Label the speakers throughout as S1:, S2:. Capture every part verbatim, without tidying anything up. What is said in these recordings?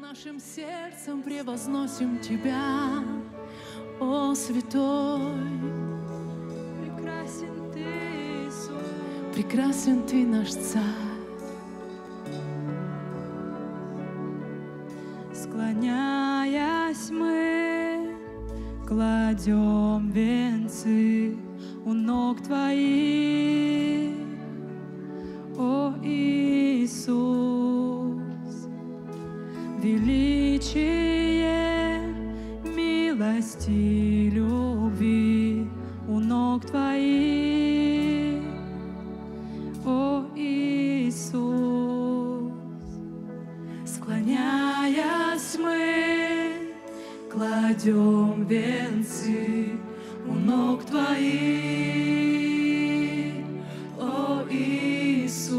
S1: Нашим сердцем превозносим Тебя, о Святой.
S2: Прекрасен Ты, Иисус.
S1: Прекрасен Ты, наш Царь.
S2: Склоняясь, мы кладем венцы у ног Твоих, о Иисус. Величие милости, любви у ног Твоих, о Иисус. Склоняясь, мы кладем венцы у ног Твоих, о Иисус.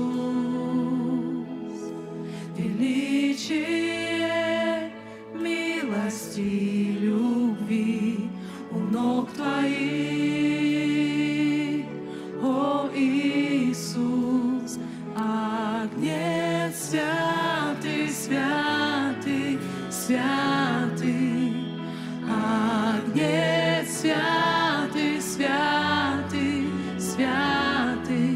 S2: Величие милости, любви у ног Твоих, о Иисус. Агнец святый, святый, святый, Агнец святый, святый, святый,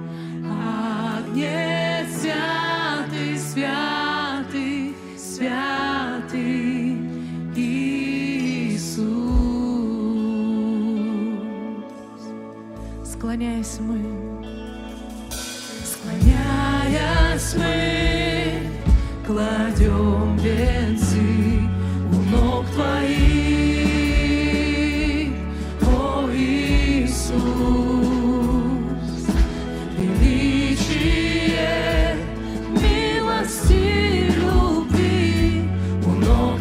S2: Агнец святый, святый, святый, Иисус.
S1: Склоняясь мы,
S2: склоняясь мы, кладем венцы у ног Твоих, о Иисус. Величие милости, любви у ног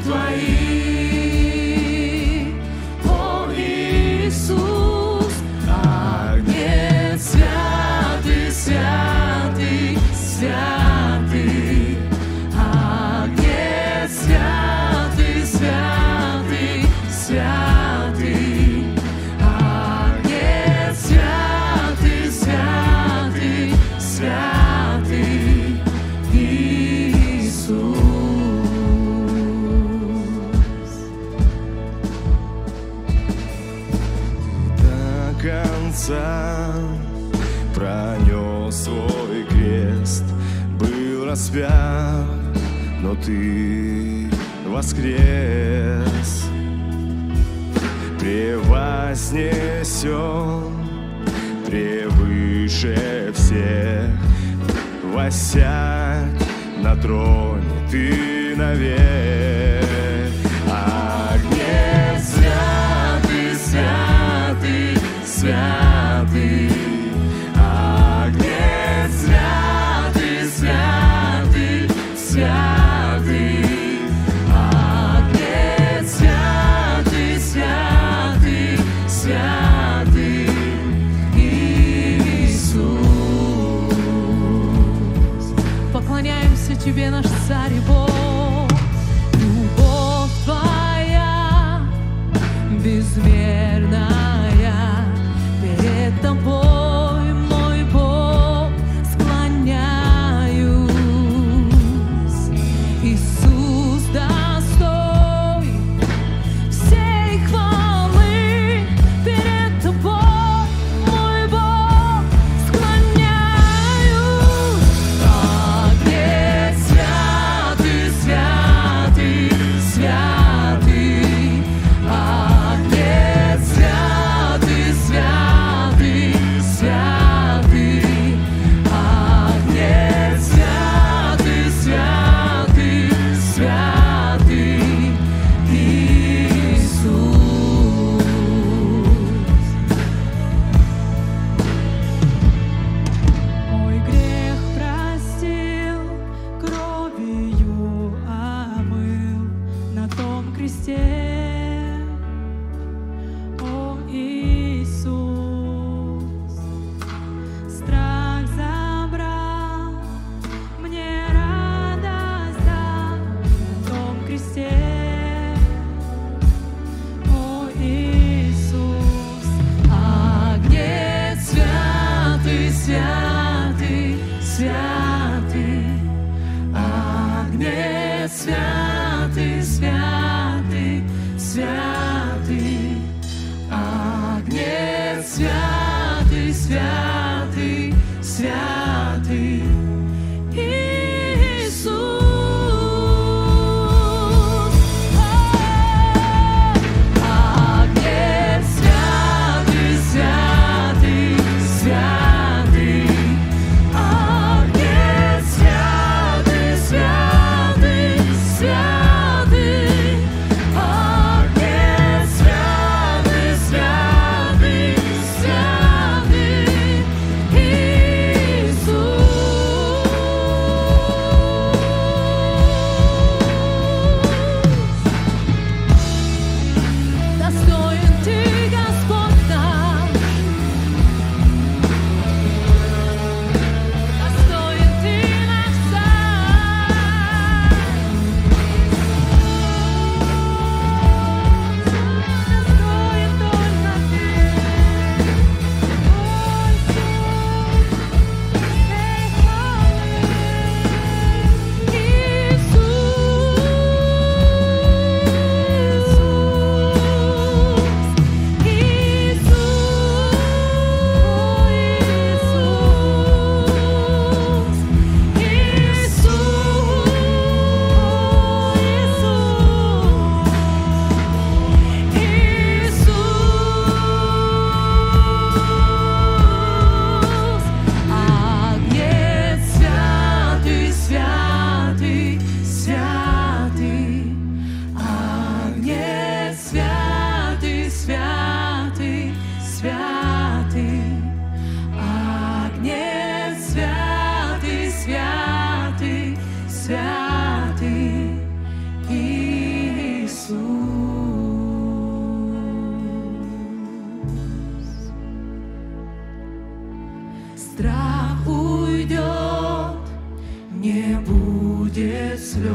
S2: Твоих, о Иисус. Агнец святый, святый, святый, Агнец святый, святый, святый, Агнец святый, святый, святый, Иисус.
S3: До конца пронес свой крест, был распят, но Ты воскрес, превознесен превыше всех, воссядь на троне Ты навек. Агнец святый, святый, святый, Агнец святый, святый, святый, Агнец святый, святый, святый, Иисус.
S1: поклоняемся Тебе, наш Царь и Бог.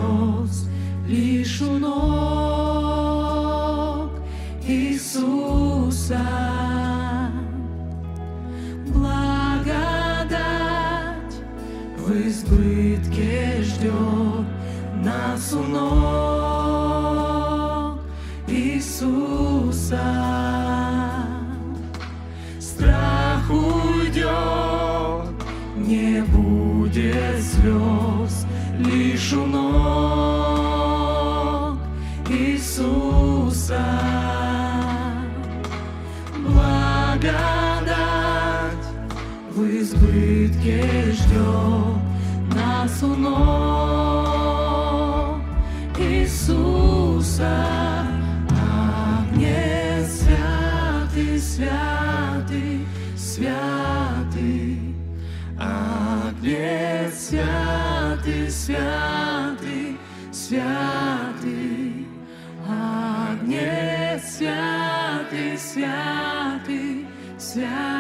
S1: слез, лишь у ног Иисуса. Благодать в избытке ждет нас у ног Иисуса. Страх уйдет, не будет слез, лишь у ног Иисуса. Благодать в избытке ждет нас у ног Иисуса. Агнец святый, святый, святый, Агнец святый, святый, святый, Агнец святый, святый, святый.